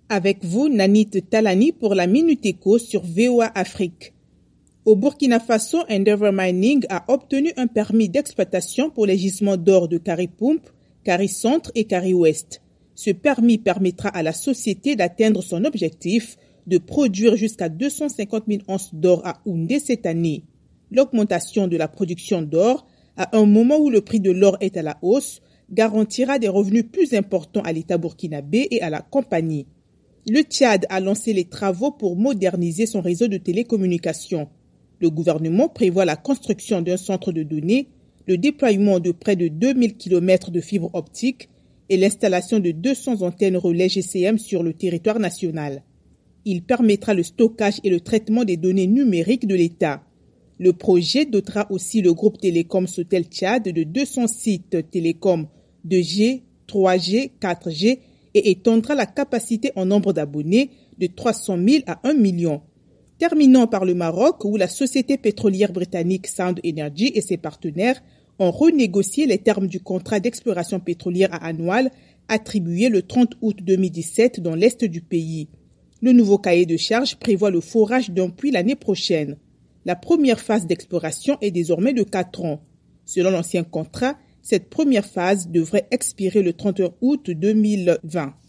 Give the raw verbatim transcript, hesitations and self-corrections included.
Avec vous, Nanit Talani pour la Minute Éco sur V O A Afrique. Au Burkina Faso, Endeavour Mining a obtenu un permis d'exploitation pour les gisements d'or de Kari-Pump, Kari-Centre et Kari-Ouest. Ce permis permettra à la société d'atteindre son objectif de produire jusqu'à deux cent cinquante mille onces d'or à Houndé cette année. L'augmentation de la production d'or, à un moment où le prix de l'or est à la hausse, garantira des revenus plus importants à l'État burkinabé et à la compagnie. Le Tchad a lancé les travaux pour moderniser son réseau de télécommunications. Le gouvernement prévoit la construction d'un centre de données, le déploiement de près de deux mille kilomètres de fibres optiques et l'installation de deux cents antennes relais G C M sur le territoire national. Il permettra le stockage et le traitement des données numériques de l'État. Le projet dotera aussi le groupe Télécom Sotel Tchad de deux cents sites télécom deux G, trois G, quatre G et étendra la capacité en nombre d'abonnés de trois cent mille à un million. Terminons par le Maroc où la société pétrolière britannique Sound Energy et ses partenaires ont renégocié les termes du contrat d'exploration pétrolière à Anoual attribué le trente août deux mille dix-sept dans l'est du pays. Le nouveau cahier de charges prévoit le forage d'un puits l'année prochaine. La première phase d'exploration est désormais de quatre ans. Selon l'ancien contrat, cette première phase devrait expirer le trente et un août deux mille vingt.